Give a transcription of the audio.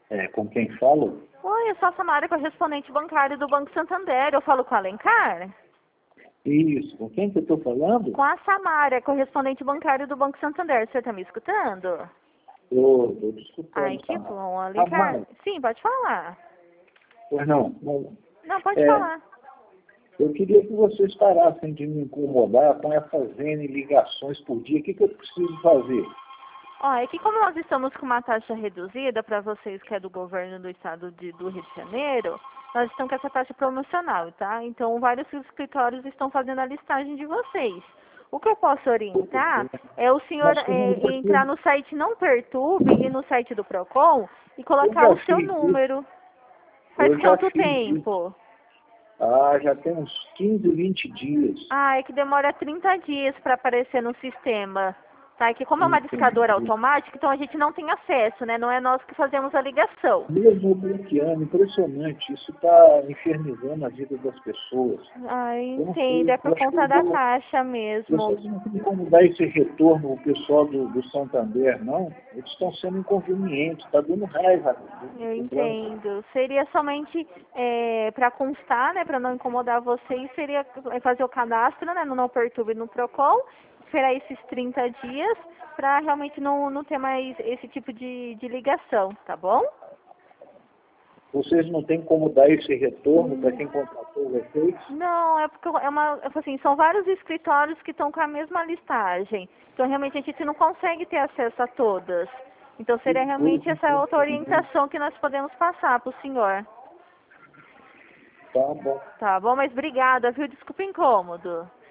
Com quem falo? Oi, eu sou a Samara, correspondente bancário do Banco Santander. Eu falo com a Alencar? Isso, com quem que eu estou falando? Com a Samara, correspondente bancário do Banco Santander. Você está me escutando? Estou Ai, desculpando, que Samara. bom, Alencar. Samara, Sim, pode falar. pois não. Não, pode É, falar. eu queria que vocês parassem de me incomodar com essas N ligações por dia. O que eu preciso fazer? Ó, é que como nós estamos com uma taxa reduzida para vocês que é do governo do estado do Rio de Janeiro, nós estamos com essa taxa promocional, tá? Então, vários escritórios estão fazendo a listagem de vocês. O que eu posso orientar é o senhor Nós temos entrar aqui, no site Não Perturbe e no site do Procon e eu colocar já o seu fiz isso, número. Faz eu já quanto fiz isso. tempo? Já tem uns 15, 20 dias. Ah, é que demora 30 dias para aparecer no sistema. Tá? É que como é uma discadora Entendi. automática, então a gente não tem acesso, né? Não é nós que fazemos a ligação. Mesmo bloqueando, impressionante. Isso está infernizando a vida das pessoas. Ah, Eu não entendo. sei, É por eu acho que conta da taxa mesmo. vocês não têm como dar esse retorno ao pessoal do Santander, não. Eles estão sendo inconvenientes, está dando raiva Eu do banco. entendo. Seria somente para constar, né? Para não incomodar vocês, seria fazer o cadastro, né? No Não Perturbe e no Procon, esperar esses 30 dias para realmente não ter mais esse tipo de ligação, tá bom? Vocês não têm como dar esse retorno para quem contratou vocês? Não, é porque assim, são vários escritórios que estão com a mesma listagem. Então, realmente, a gente não consegue ter acesso a todas. Então, Que seria coisa realmente essa outra impressionante. orientação que nós podemos passar para o senhor. Tá bom. Tá bom? Mas obrigada, viu? Desculpa o incômodo.